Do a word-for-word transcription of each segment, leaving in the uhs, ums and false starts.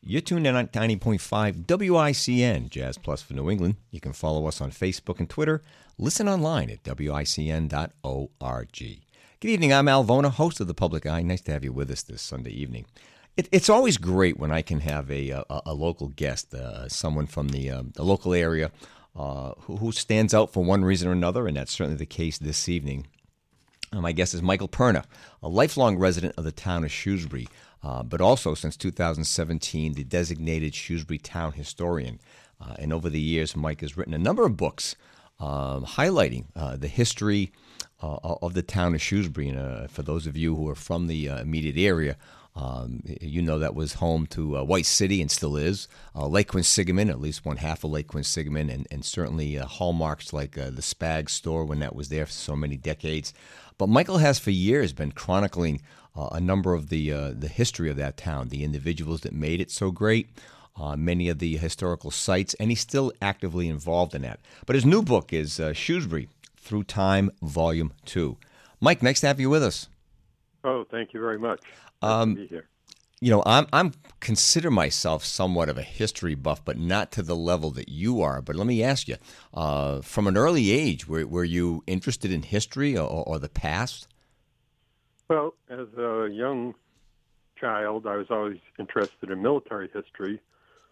You're tuned in on ninety point five W I C N, Jazz Plus for New England. You can follow us on Facebook and Twitter. Listen online at W I C N dot org. Good evening, I'm Al Vona, host of The Public Eye. Nice to have you with us this Sunday evening. It, it's always great when I can have a, a, a local guest, uh, someone from the, um, the local area uh, who, who stands out for one reason or another, and that's certainly the case this evening. Uh, my guest is Michael Perna, a lifelong resident of the town of Shrewsbury, uh, but also since two thousand seventeen, the designated Shrewsbury town historian. Uh, and over the years, Mike has written a number of books um, highlighting uh, the history uh, of the town of Shrewsbury. And uh, for those of you who are from the uh, immediate area, Um, you know that was home to uh, White City and still is, uh, Lake Quinsigamond, at least one half of Lake Quinsigamond, and, and certainly uh, hallmarks like uh, the Spag store when that was there for so many decades. But Michael has for years been chronicling uh, a number of the uh, the history of that town, the individuals that made it so great, uh, many of the historical sites, and he's still actively involved in that. But his new book is uh, Shrewsbury Through Time, Volume two. Mike, nice to have you with us. Oh, thank you very much. Um, to be here. You know, I'm I'm consider myself somewhat of a history buff, but not to the level that you are. But let me ask you, uh, from an early age, were were you interested in history or, or the past? Well, as a young child, I was always interested in military history.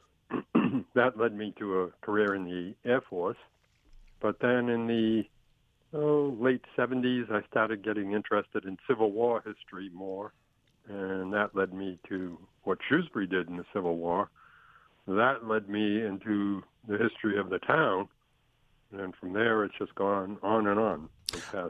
That led me to a career in the Air Force. But then in the oh, late seventies, I started getting interested in Civil War history more. And that led me to what Shrewsbury did in the Civil War. That led me into the history of the town. And from there, it's just gone on and on for the past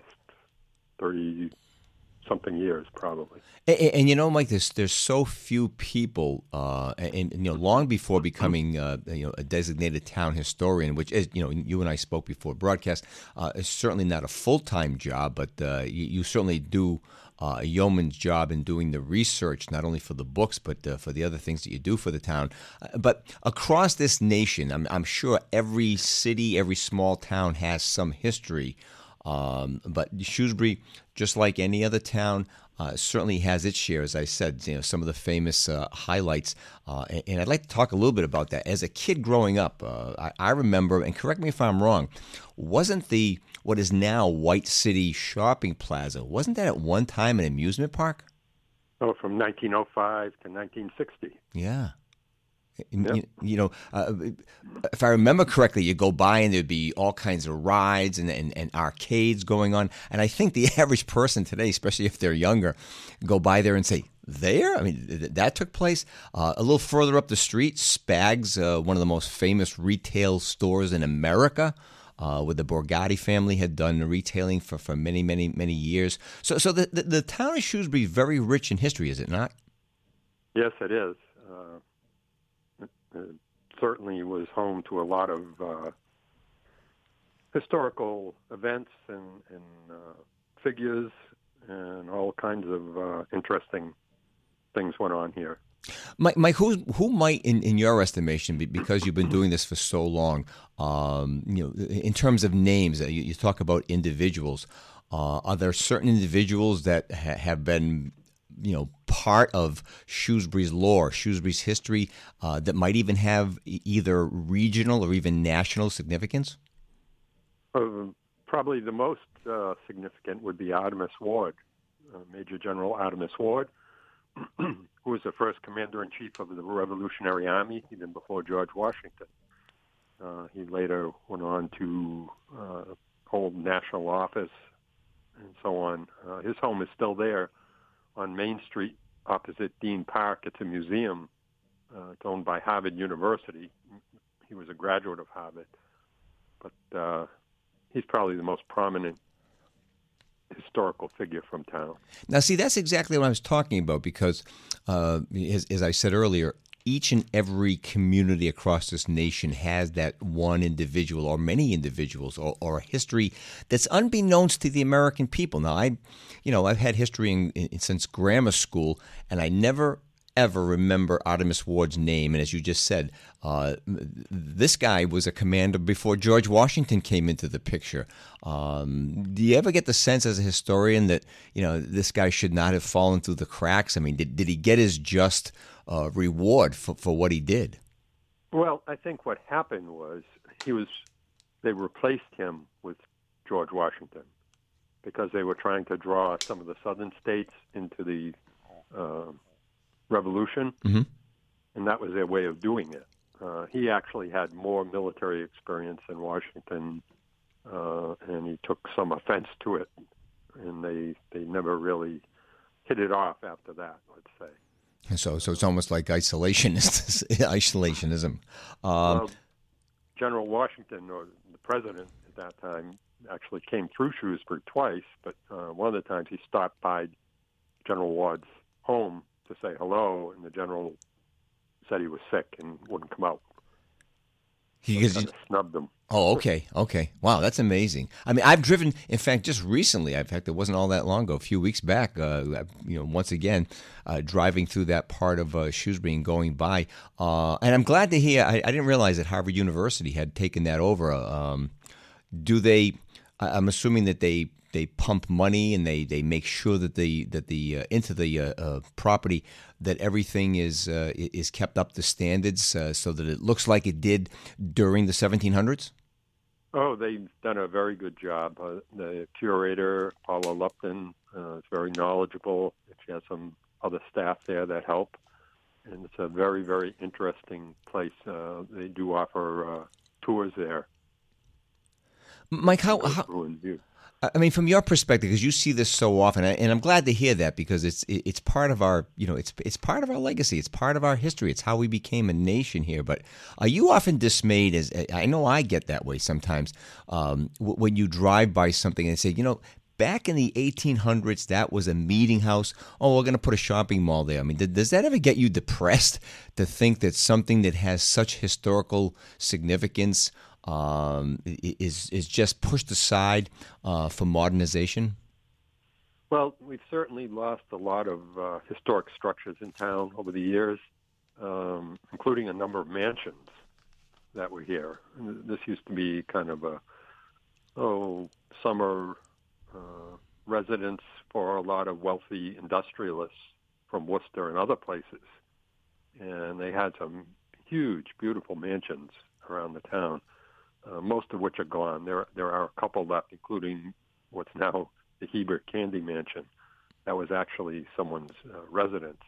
thirty-something years, probably. And, and you know, Mike, there's, there's so few people, uh, and, and, you know, long before becoming uh, you know, a designated town historian, which is, you know, you and I spoke before broadcast, uh, is certainly not a full-time job, but uh, you, you certainly do Uh, a yeoman's job in doing the research, not only for the books, but uh, for the other things that you do for the town. Uh, but across this nation, I'm, I'm sure every city, every small town has some history. Um, but Shrewsbury, just like any other town, uh, certainly has its share, as I said, you know, some of the famous uh, highlights. Uh, and, and I'd like to talk a little bit about that. As a kid growing up, uh, I, I remember, and correct me if I'm wrong, wasn't the what is now White City Shopping Plaza, wasn't that at one time an amusement park? Oh, from nineteen oh five to nineteen sixty. Yeah. Yep. You, you know, uh, if I remember correctly, you go by and there'd be all kinds of rides and, and, and arcades going on. And I think the average person today, especially if they're younger, go by there and say, there? I mean, th- that took place. Uh, a little further up the street, Spag's, uh, one of the most famous retail stores in America, uh, where the Borgatti family had done retailing for, for many, many, many years. So so the, the, the town of Shrewsbury is very rich in history, is it not? Yes, it is. Uh, it, it certainly was home to a lot of uh, historical events and, and uh, figures, and all kinds of uh, interesting things went on here. Mike, Mike who who might, in, in your estimation, because you've been doing this for so long, um, you know, in terms of names, you, you talk about individuals. Uh, are there certain individuals that ha- have been, you know, part of Shrewsbury's lore, Shrewsbury's history, uh, that might even have either regional or even national significance? Uh, probably the most uh, significant would be Artemus Ward, uh, Major General Artemus Ward, who was the first commander-in-chief of the Revolutionary Army, even before George Washington. Uh, he later went on to uh, hold national office and so on. Uh, his home is still there on Main Street opposite Dean Park. It's a museum. Uh, it's owned by Harvard University. He was a graduate of Harvard. But uh, he's probably the most prominent historical figure from town. Now, see, that's exactly what I was talking about because, uh, as, as I said earlier, each and every community across this nation has that one individual or many individuals or, or a history that's unbeknownst to the American people. Now, I, you know, I've had history in, in, since grammar school, and I never ever remember Artemus Ward's name. And as you just said, uh, this guy was a commander before George Washington came into the picture. Um, do you ever get the sense as a historian that, you know, this guy should not have fallen through the cracks? I mean, did, did he get his just uh, reward for, for what he did? Well, I think what happened was he was, they replaced him with George Washington because they were trying to draw some of the southern states into the uh, Revolution, mm-hmm. and that was their way of doing it. Uh, he actually had more military experience than Washington, uh, and he took some offense to it, and they they never really hit it off after that, let's say. And so, so it's almost like isolationist, isolationism. Um, well, General Washington, or the president at that time, actually came through Shrewsbury twice, but uh, one of the times he stopped by General Ward's home to say hello, and the general said he was sick and wouldn't come out. He kind of snubbed him. Oh, okay, okay. Wow, that's amazing. I mean, I've driven, in fact, just recently, in fact, it wasn't all that long ago, a few weeks back, uh, you know, once again, uh, driving through that part of uh, Shrewsbury and going by. Uh, and I'm glad to hear, I, I didn't realize that Harvard University had taken that over. Um, do they, I'm assuming that they they pump money and they, they make sure that the that the uh, into the uh, uh, property that everything is uh, is kept up to standards uh, so that it looks like it did during the seventeen hundreds? Oh, they've done a very good job. Uh, the curator, Paula Lupton, uh, is very knowledgeable. She has some other staff there that help, and it's a very, very interesting place. Uh, they do offer uh, tours there. Mike, how, how I mean, from your perspective, because you see this so often, and I'm glad to hear that because it's it's part of our, you know, it's it's part of our legacy, it's part of our history, it's how we became a nation here. But are you often dismayed? As I know, I get that way sometimes um, when you drive by something and say, you know, back in the eighteen hundreds, that was a meeting house. Oh, we're going to put a shopping mall there. I mean, does that ever get you depressed to think that something that has such historical significance Um, is is just pushed aside uh, for modernization? Well, we've certainly lost a lot of uh, historic structures in town over the years, um, including a number of mansions that were here. This used to be kind of a oh summer uh, residence for a lot of wealthy industrialists from Worcester and other places, and they had some huge, beautiful mansions around the town. Uh, most of which are gone. There there are a couple left, including what's now the Hebert Candy Mansion. That was actually someone's uh, residence,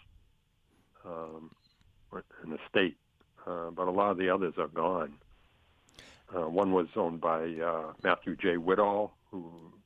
um, an estate. Uh, but a lot of the others are gone. Uh, one was owned by uh, Matthew J. Whittall, who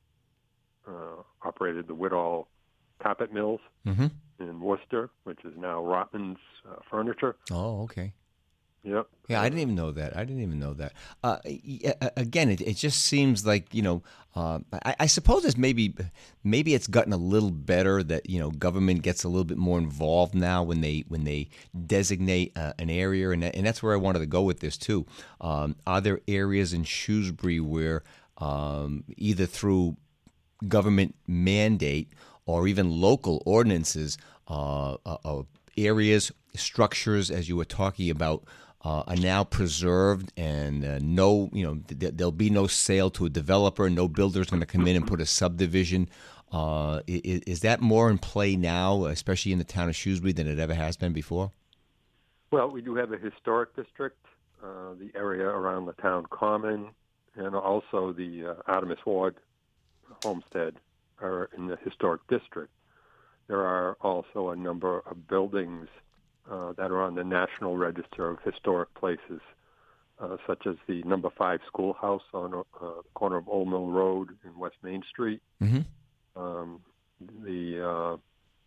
uh, operated the Whittall Carpet Mills mm-hmm. in Worcester, which is now Rotman's uh, Furniture. Oh, okay. Yep. Yeah, I didn't even know that. I didn't even know that. Uh, again, it, it just seems like, you know, uh, I, I suppose it's maybe maybe it's gotten a little better that, you know, government gets a little bit more involved now when they when they designate uh, an area, and and that's where I wanted to go with this too. Um, are there areas in Shrewsbury where um, either through government mandate or even local ordinances, uh, uh, uh, areas, structures, as you were talking about, Uh, are now preserved, and uh, no, you know, th- there'll be no sale to a developer. No builder's going to come in and put a subdivision. Uh, is, is that more in play now, especially in the town of Shrewsbury, than it ever has been before? Well, we do have a historic district, uh, the area around the town common, and also the uh, Artemus Ward homestead are in the historic district. There are also a number of buildings Uh, that are on the National Register of Historic Places, uh, such as the number five schoolhouse on uh, the corner of Old Mill Road and West Main Street, mm-hmm. um, the uh,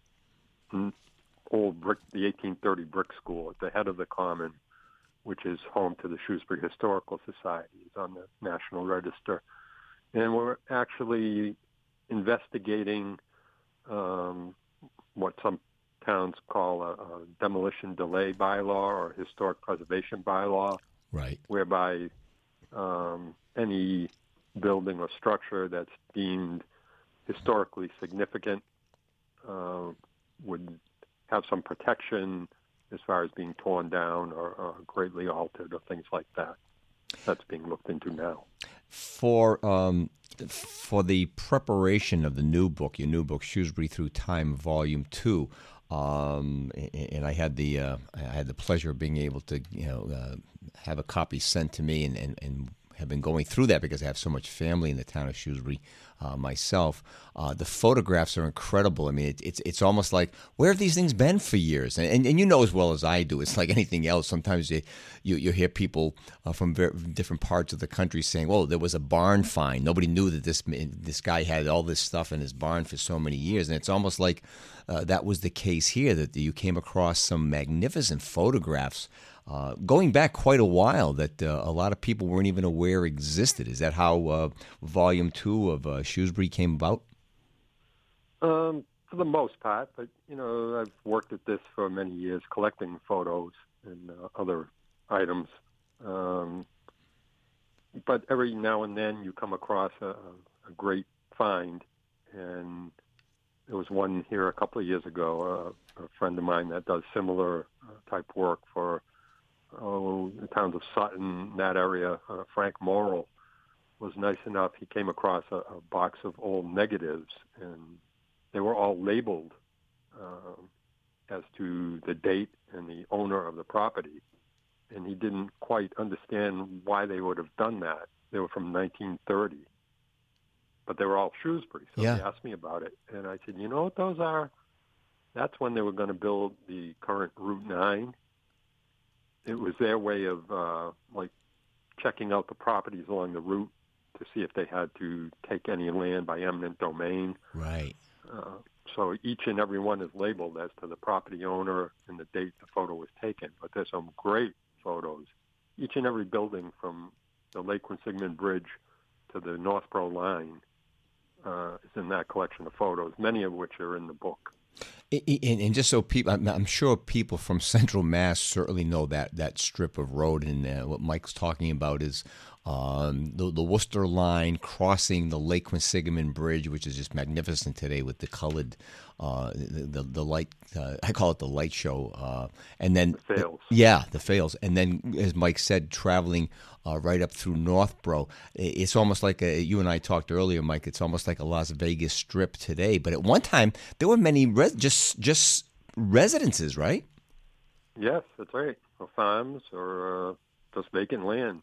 old brick, the eighteen thirty brick school at the head of the common, which is home to the Shrewsbury Historical Society, is on the National Register. And we're actually investigating um, what some towns call a, a demolition delay bylaw or historic preservation bylaw, right? Whereby um, any building or structure that's deemed historically significant uh, would have some protection as far as being torn down or, or greatly altered or things like that. That's being looked into now. For um, for the preparation of the new book, your new book, Shrewsbury Through Time, Volume Two, um, and I had the uh, I had the pleasure of being able to you know uh, have a copy sent to me, and, and, and have been going through that because I have so much family in the town of Shrewsbury uh, myself. Uh, the photographs are incredible. I mean, it, it's it's almost like, where have these things been for years? And and, and you know as well as I do, it's like anything else. Sometimes you you, you hear people uh, from very different parts of the country saying, "Well, there was a barn find. Nobody knew that this this guy had all this stuff in his barn for so many years." And it's almost like uh, that was the case here, that you came across some magnificent photographs Uh, going back quite a while that uh, a lot of people weren't even aware existed. Is that how uh, Volume Two of uh, Shrewsbury came about? Um, for the most part, but you know, I've worked at this for many years, collecting photos and uh, other items. Um, but every now and then, you come across a, a great find, and there was one here a couple of years ago. Uh, a friend of mine that does similar uh, type work for oh, the towns of Sutton, that area, uh, Frank Morrill, was nice enough. He came across a, a box of old negatives, and they were all labeled uh, as to the date and the owner of the property. And he didn't quite understand why they would have done that. They were from nineteen thirty, but they were all Shrewsbury. So Yeah. he asked me about it, and I said, you know what those are? That's when they were going to build the current Route nine. It was their way of, uh, like, checking out the properties along the route to see if they had to take any land by eminent domain. Right. Uh, so each and every one is labeled as to the property owner and the date the photo was taken. But there's some great photos. Each and every building from the Lake Quinsigamond Bridge to the Northborough line uh, is in that collection of photos, many of which are in the book. And, and just so people, I'm, I'm sure people from Central Mass certainly know that that strip of road. And uh, what Mike's talking about is um, the, the Worcester line crossing the Lake Quinsigamond Bridge, which is just magnificent today with the colored, uh, the, the the light. Uh, I call it the light show. Uh, and then The fails. yeah, the fails. And then, as Mike said, traveling uh, right up through Northborough. It's almost like a, you and I talked earlier, Mike. It's almost like a Las Vegas Strip today. But at one time, there were many res- just just residences, right? Yes, that's right. Or farms or uh, just vacant land.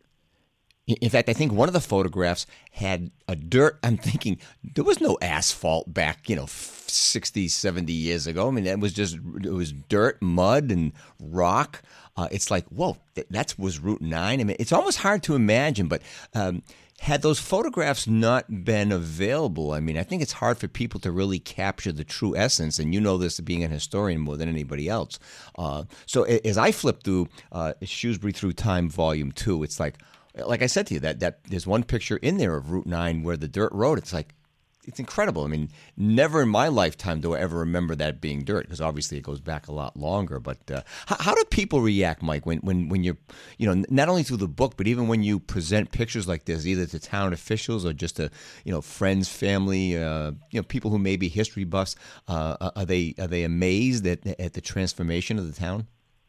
In fact, I think one of the photographs had a dirt. I'm thinking there was no asphalt back, you know, sixty, seventy years ago. I mean, it was just, it was dirt, mud, and rock. Uh, it's like, whoa, that that's, was Route nine. I mean, it's almost hard to imagine, but um, had those photographs not been available, I mean, I think it's hard for people to really capture the true essence, and you know this being an historian more than anybody else. Uh, so as I flip through uh, Shrewsbury Through Time, Volume two, it's like, like I said to you, that, that there's one picture in there of Route nine where the dirt road, it's like, it's incredible. I mean, never in my lifetime do I ever remember that being dirt, because obviously it goes back a lot longer. But uh, how, how do people react, Mike, when, when, when you're, you know, not only through the book, but even when you present pictures like this, either to town officials or just to, you know, friends, family, uh, you know, people who may be history buffs, uh, are they are they amazed at, at the transformation of the town?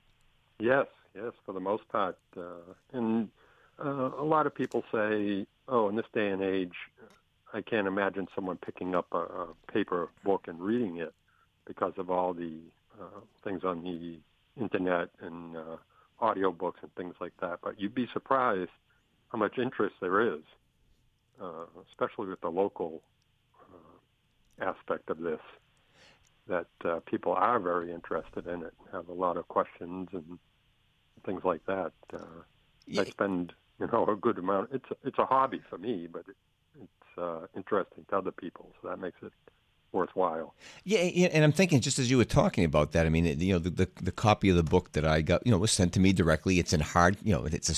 Yes, yes, for the most part. Uh, and uh, a lot of people say, oh, in this day and age, I can't imagine someone picking up a, a paper book and reading it because of all the uh, things on the internet and uh, audio books and things like that. But you'd be surprised how much interest there is, uh, especially with the local uh, aspect of this, that uh, people are very interested in it, have a lot of questions and things like that. Uh, Yeah. I spend, you know, a good amount. It's it's a hobby for me, but it, it's uh, interesting to other people, so that makes it worthwhile. Yeah, yeah, and I'm thinking, just as you were talking about that, I mean, you know, the, the the copy of the book that I got, you know, was sent to me directly. It's in hard, you know, it's a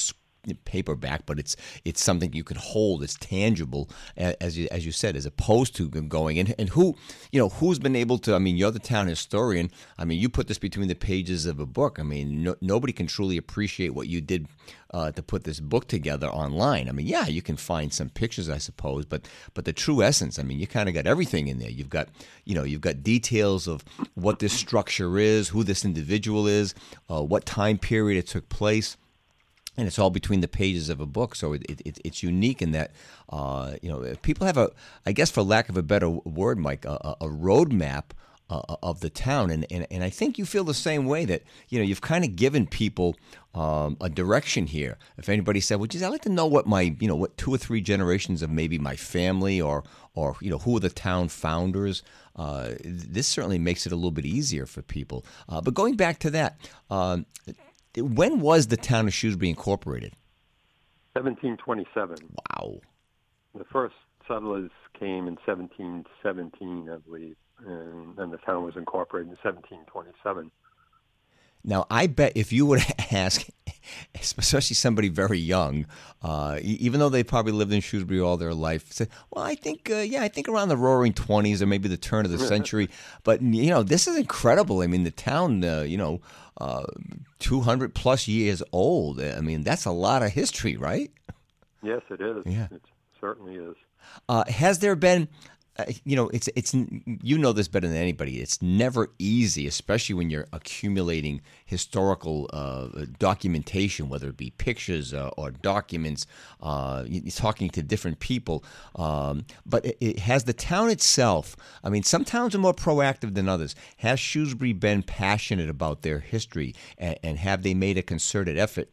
paperback, but it's it's something you can hold. It's tangible, as you as you said, as opposed to going and and who you know who's been able to. I mean, you're the town historian. I mean, you put this between the pages of a book. I mean, no, nobody can truly appreciate what you did uh, to put this book together online. I mean, yeah, you can find some pictures, I suppose, but but the true essence. I mean, you kind of got everything in there. You've got you know you've got details of what this structure is, who this individual is, uh, what time period it took place. And it's all between the pages of a book, so it, it, it's unique in that, uh, you know, people have a, I guess for lack of a better word, Mike, a, a roadmap uh, of the town, and, and and I think you feel the same way that, you know, you've kind of given people um, a direction here. If anybody said, well, geez, I'd like to know what my, you know, what two or three generations of maybe my family or, or you know, who are the town founders, uh, this certainly makes it a little bit easier for people. Uh, but going back to that, um, when was the town of Shrewsbury incorporated? seventeen twenty-seven. Wow. The first settlers came in seventeen seventeen, I believe, and then the town was incorporated in seventeen twenty-seven. Now, I bet if you would ask, especially somebody very young, uh, even though they probably lived in Shrewsbury all their life, say, well, I think, uh, yeah, I think around the Roaring Twenties or maybe the turn of the century. But, you know, this is incredible. I mean, the town, uh, you know, uh, two hundred plus years old. I mean, that's a lot of history, right? Yes, it is. Yeah. It certainly is. Uh, has there been... Uh, you know, it's it's you know this better than anybody. It's never easy, especially when you're accumulating historical uh, documentation, whether it be pictures uh, or documents. Uh, you're talking to different people, um, but it, it has the town itself. I mean, some towns are more proactive than others. Has Shrewsbury been passionate about their history, and, and have they made a concerted effort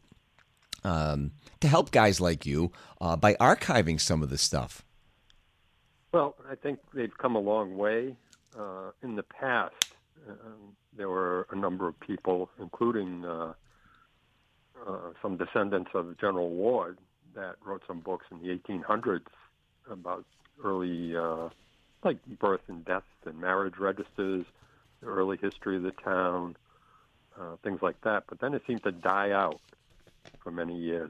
um, to help guys like you uh, by archiving some of the stuff? Well, I think they've come a long way. Uh, in the past, um, there were a number of people, including uh, uh, some descendants of General Ward, that wrote some books in the eighteen hundreds about early, uh, like birth and death and marriage registers, the early history of the town, uh, things like that. But then it seemed to die out for many years.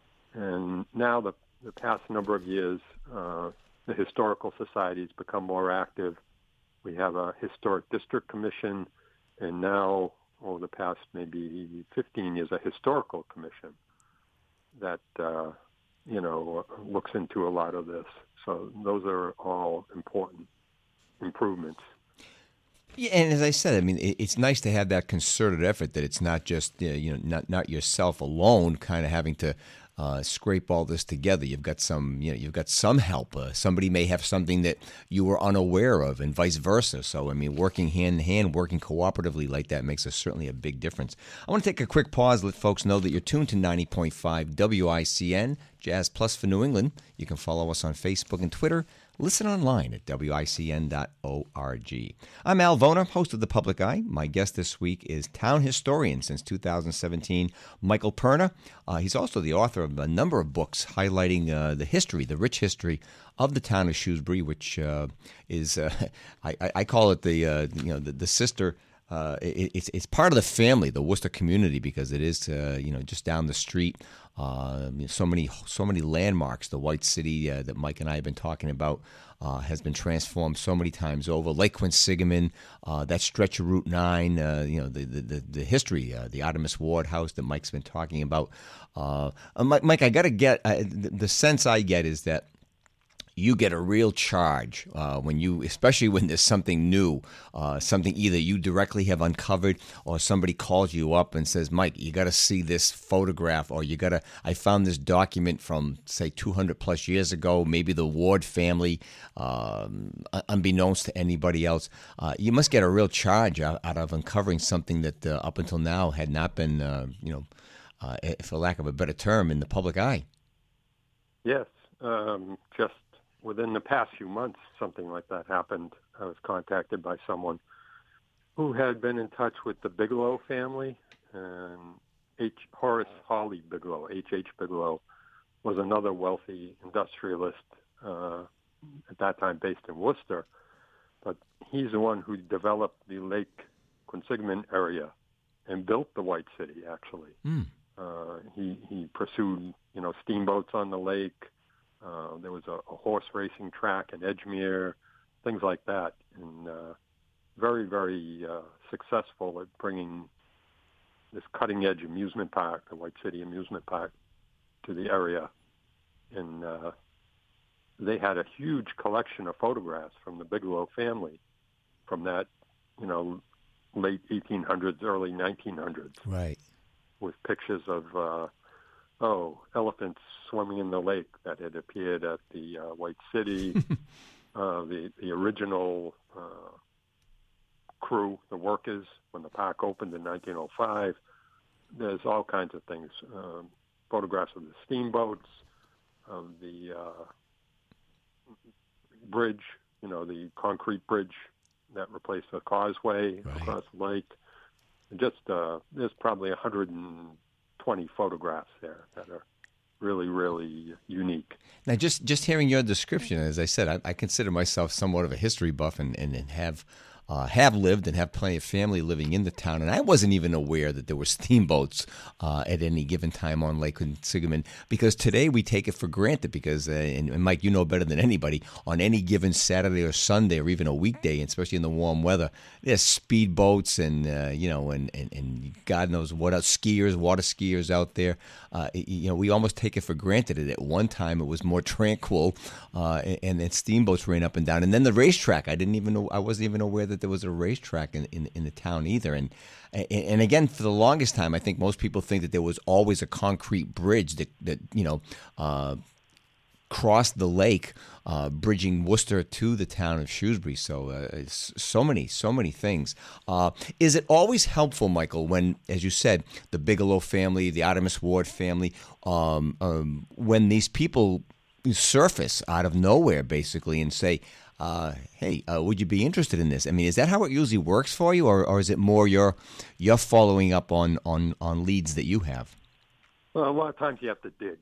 And now the, the past number of years, uh, the Historical Society has become more active. We have a Historic District Commission, and now, over the past maybe fifteen years, a Historical Commission that, uh, you know, looks into a lot of this. So those are all important improvements. Yeah, and as I said, I mean, it's nice to have that concerted effort. That it's not just you know not not yourself alone, kind of having to uh, scrape all this together. You've got some you know you've got some help. Uh, somebody may have something that you were unaware of, and vice versa. So I mean, working hand in hand, working cooperatively like that makes a, certainly a big difference. I want to take a quick pause, let folks know that you're tuned to ninety point five W I C N Jazz Plus for New England. You can follow us on Facebook and Twitter. Listen online at W I C N dot org. I'm Al Vona, host of The Public Eye. My guest this week is town historian since two thousand seventeen, Michael Perna. Uh, he's also the author of a number of books highlighting uh, the history, the rich history of the town of Shrewsbury, which uh, is, uh, I, I call it the, uh, you know, the, the sister. Uh, it, it's it's part of the family, the Worcester community, because it is uh, you know just down the street. Uh, so many so many landmarks. The White City uh, that Mike and I have been talking about uh, has been transformed so many times over. Lake Quinsigamon, uh, that stretch of Route Nine. Uh, you know the the the, the history, uh, the Artemus Ward House that Mike's been talking about. Uh, Mike, Mike, I got to get uh, the, the sense I get is that you get a real charge uh, when you, especially when there's something new, uh, something either you directly have uncovered or somebody calls you up and says, Mike, you got to see this photograph, or you got to, I found this document from, say, two hundred plus years ago, maybe the Ward family, um, unbeknownst to anybody else. Uh, you must get a real charge out, out of uncovering something that uh, up until now had not been, uh, you know, uh, for lack of a better term, in the public eye. Yes, um, just within the past few months, something like that happened. I was contacted by someone who had been in touch with the Bigelow family, and H. Horace Hawley Bigelow, H H. Bigelow, was another wealthy industrialist uh, at that time based in Worcester. But he's the one who developed the Lake Quinsigamon area and built the White City, actually. Mm. Uh, he he pursued, you know, steamboats on the lake. Uh, there was a, a horse racing track in Edgemere, things like that, and uh, very very uh, successful at bringing this cutting edge amusement park, the White City Amusement Park, to the area. And uh, they had a huge collection of photographs from the Bigelow family from that, you know, late eighteen hundreds, early nineteen hundreds. Right. With pictures of, uh, oh, elephants swimming in the lake that had appeared at the uh, White City, uh, the, the original uh, crew, the workers, when the park opened in nineteen oh five. There's all kinds of things. Um, photographs of the steamboats, of the uh, bridge, you know, the concrete bridge that replaced the causeway right. across the lake. Just uh, there's probably one hundred twenty photographs there that are really, really unique. Now, just, just hearing your description, as I said, I, I consider myself somewhat of a history buff and, and, and have uh, have lived and have plenty of family living in the town. And I wasn't even aware that there were steamboats uh, at any given time on Lake Quinsigamond, because today we take it for granted because, uh, and, and Mike, you know better than anybody, on any given Saturday or Sunday or even a weekday, especially in the warm weather, there's speedboats and, uh, you know, and, and, and God knows what else, skiers, water skiers out there. Uh, you know, we almost take it for granted that at one time it was more tranquil uh, and, and steamboats ran up and down. And then the racetrack, I didn't even know, I wasn't even aware that there was a racetrack in, in, in the town either. And, and again, for the longest time, I think most people think that there was always a concrete bridge that, that you know, uh, crossed the lake, uh, bridging Worcester to the town of Shrewsbury. So, uh, so many, so many things. Uh, is it always helpful, Michael, when, as you said, the Bigelow family, the Artemus Ward family, um, um, when these people surface out of nowhere, basically, and say, uh, hey, uh, would you be interested in this? I mean, is that how it usually works for you, or, or is it more you're, you're following up on, on, on leads that you have? Well, a lot of times you have to dig.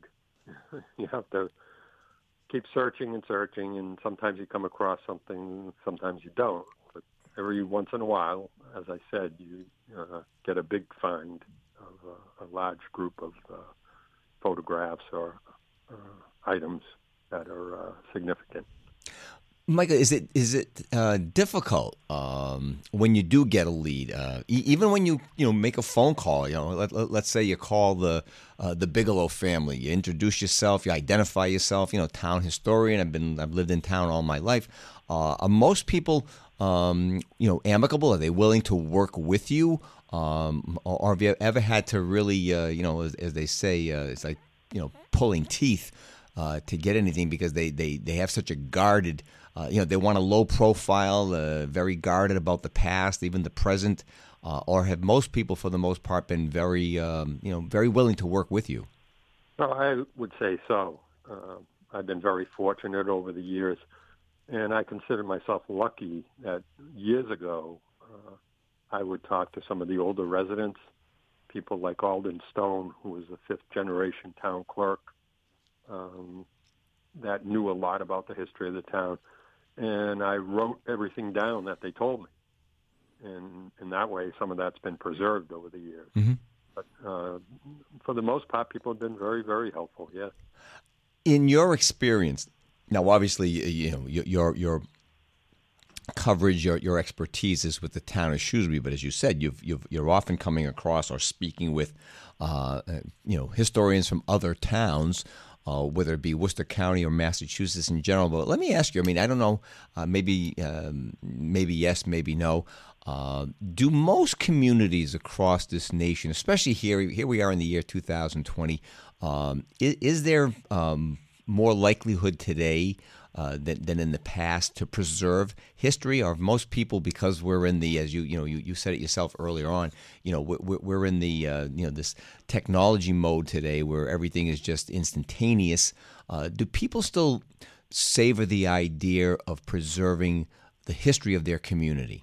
You have to keep searching and searching, and sometimes you come across something, sometimes you don't. But every once in a while, as I said, you uh, get a big find of uh, a large group of uh, photographs or uh, items that are uh, significant. Michael, is it is it uh, difficult um, when you do get a lead, uh, e- even when you you know make a phone call? You know, let, let, let's say you call the uh, the Bigelow family, you introduce yourself, you identify yourself. You know, town historian. I've been I've lived in town all my life. Uh, are most people um, you know amicable? Are they willing to work with you? Um, or, or have you ever had to really uh, you know as, as they say uh, it's like you know pulling teeth uh, to get anything because they, they, they have such a guarded Uh, you know, they want a low profile, uh, very guarded about the past, even the present, uh, or have most people, for the most part, been very, um, you know, very willing to work with you? Well, I would say so. Uh, I've been very fortunate over the years, and I consider myself lucky that years ago uh, I would talk to some of the older residents, people like Alden Stone, who was the fifth-generation town clerk, um, that knew a lot about the history of the town. And I wrote everything down that they told me. And in that way, some of that's been preserved over the years. Mm-hmm. But uh, for the most part, people have been very, very helpful, yes. In your experience, now obviously, you know, your your coverage, your your expertise is with the town of Shrewsbury, but as you said, you've, you've, you're often coming across or speaking with, uh, you know, historians from other towns, Uh, whether it be Worcester County or Massachusetts in general. But let me ask you, I mean, I don't know, uh, maybe um, maybe yes, maybe no. Uh, do most communities across this nation, especially here, here we are in the year two thousand twenty, um, is, is there um, more likelihood today uh, than, than in the past to preserve history? Or most people, because we're in the, as you you know you, you said it yourself earlier on, you know we're, we're in the uh, you know this technology mode today where everything is just instantaneous. Uh, do people still savor the idea of preserving the history of their community?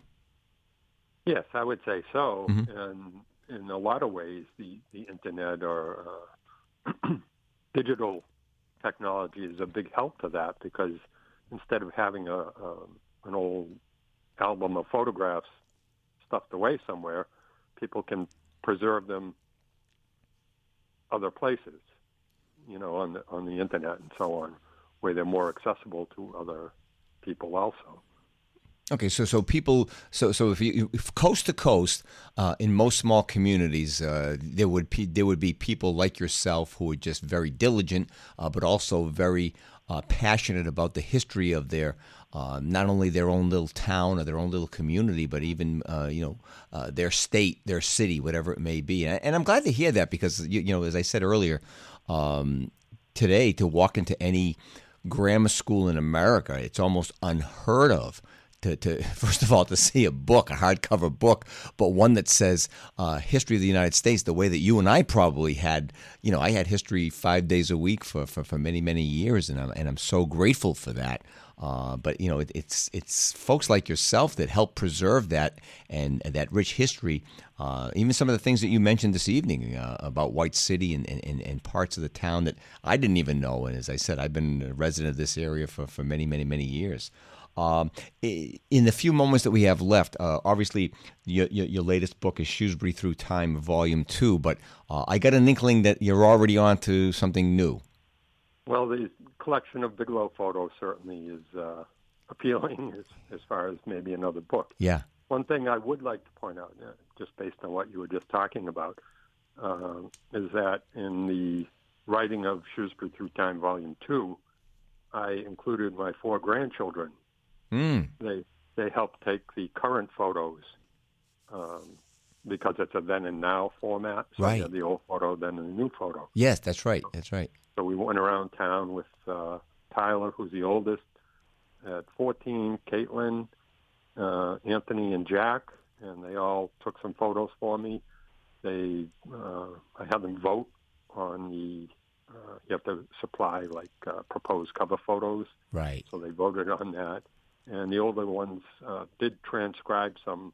Yes, I would say so. Mm-hmm. And in a lot of ways, the, the internet or uh, digital technology is a big help to that, because instead of having a, a an old album of photographs stuffed away somewhere, people can preserve them other places, you know, on the on the internet and so on, where they're more accessible to other people also. Okay, so so people, so so if you if coast to coast, uh, in most small communities, uh, there would be, there would be people like yourself who are just very diligent, uh, but also very uh, passionate about the history of their uh, not only their own little town or their own little community, but even uh, you know uh, their state, their city, whatever it may be. And, and I'm glad to hear that because you, you know, as I said earlier, um, today to walk into any grammar school in America, it's almost unheard of. To, to, first of all, to see a book, a hardcover book, but one that says uh, history of the United States, the way that you and I probably had, you know, I had history five days a week for, for, for many, many years, and I'm, and I'm so grateful for that. Uh, but, you know, it, it's it's folks like yourself that help preserve that and, and that rich history. Uh, even some of the things that you mentioned this evening uh, about White City and, and, and parts of the town that I didn't even know. And as I said, I've been a resident of this area for, for many, many, many years. Um, in the few moments that we have left, uh, obviously your, your, your latest book is Shrewsbury Through Time, Volume two, but uh, I got an inkling that you're already on to something new. Well, the collection of Bigelow photos certainly is uh, appealing as, as far as maybe another book. Yeah. One thing I would like to point out, uh, just based on what you were just talking about, uh, is that in the writing of Shrewsbury Through Time, Volume two, I included my four grandchildren. Mm. They they help take the current photos um, because it's a then and now format. So right. you have the old photo, then the new photo. Yes, that's right. That's right. So we went around town with uh, Tyler, who's the oldest, at fourteen, Caitlin, uh, Anthony, and Jack, and they all took some photos for me. They uh, I had them vote on the. Uh, you have to supply like uh, proposed cover photos. Right. So they voted on that. And the older ones uh, did transcribe some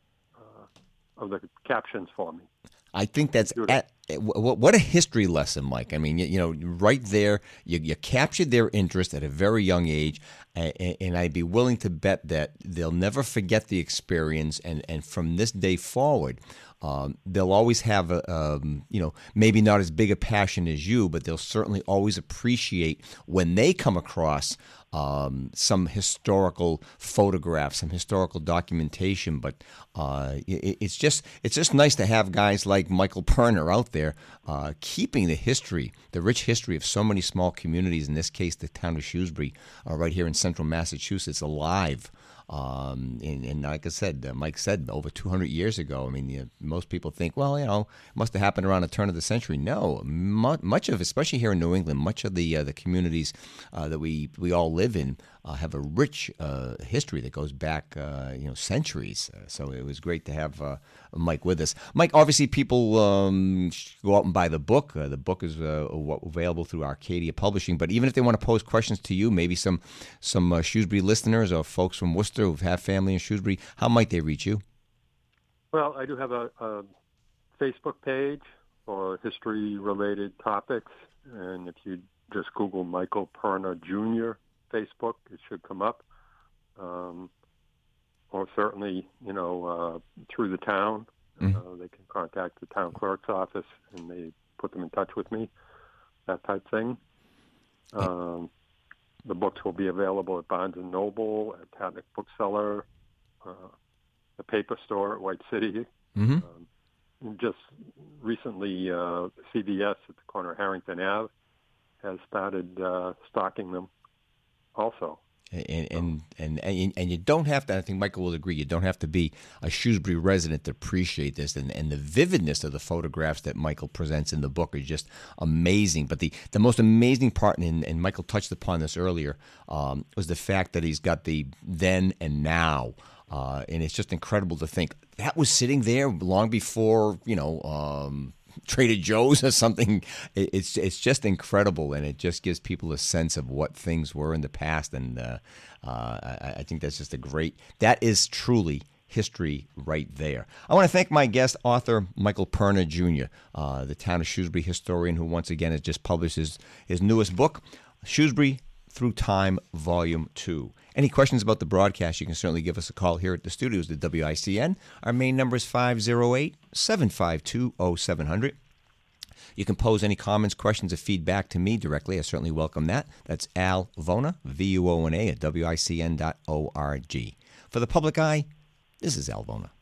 uh, of the captions for me. I think that's at, what a history lesson, Mike. I mean, you, you know, right there, you, you captured their interest at a very young age, and, and I'd be willing to bet that they'll never forget the experience. And, and from this day forward, um, they'll always have a, um, you know, maybe not as big a passion as you, but they'll certainly always appreciate when they come across um, some historical photographs, some historical documentation. But uh, it, it's just it's just nice to have guys like Michael Perner out there uh, keeping the history, the rich history of so many small communities, in this case the town of Shrewsbury, uh, right here in central Massachusetts, alive. Um, and, and like I said, uh, Mike said, over two hundred years ago. I mean, you know, most people think, well, you know, it must have happened around the turn of the century. No, mu- much of, especially here in New England, much of the uh, the communities uh, that we, we all live in uh, have a rich uh, history that goes back, uh, you know, centuries. Uh, so it was great to have uh, Mike with us. Mike, obviously, people um, go out and buy the book. Uh, the book is uh, available through Arcadia Publishing. But even if they want to pose questions to you, maybe some some uh, Shrewsbury listeners or folks from Worcester who have family in Shrewsbury, how might they reach you? Well, I do have a, a Facebook page for history-related topics, and if you just Google Michael Perner Junior Facebook, it should come up. Um, or certainly, you know, uh, through the town, mm-hmm. uh, they can contact the town clerk's office, and they put them in touch with me, that type thing. Um, The books will be available at Barnes and Noble, at Patnick Bookseller, uh, the paper store at White City. Mm-hmm. Um, just recently, uh, C V S at the corner of Harrington Ave has started uh, stocking them also. And and, and and and you don't have to, I think Michael will agree, you don't have to be a Shrewsbury resident to appreciate this. And, and the vividness of the photographs that Michael presents in the book is just amazing. But the, the most amazing part, and, and Michael touched upon this earlier, um, was the fact that he's got the then and now. Uh, and it's just incredible to think that was sitting there long before, you know, um, Trader Joe's or something. It's it's just incredible, and it just gives people a sense of what things were in the past. And uh, uh, I, I think that's just a great. That is truly history right there. I want to thank my guest, author Michael Perner Junior, uh, the town of Shrewsbury historian, who once again has just published his, his newest book, Shrewsbury Through Time, Volume Two. Any questions about the broadcast, you can certainly give us a call here at the studios at W I C N. Our main number is five oh eight, seven five two, oh seven hundred. You can pose any comments, questions, or feedback to me directly. I certainly welcome that. That's Al Vona, V U O N A, at W I C N dot org. For the Public Eye, this is Al Vona.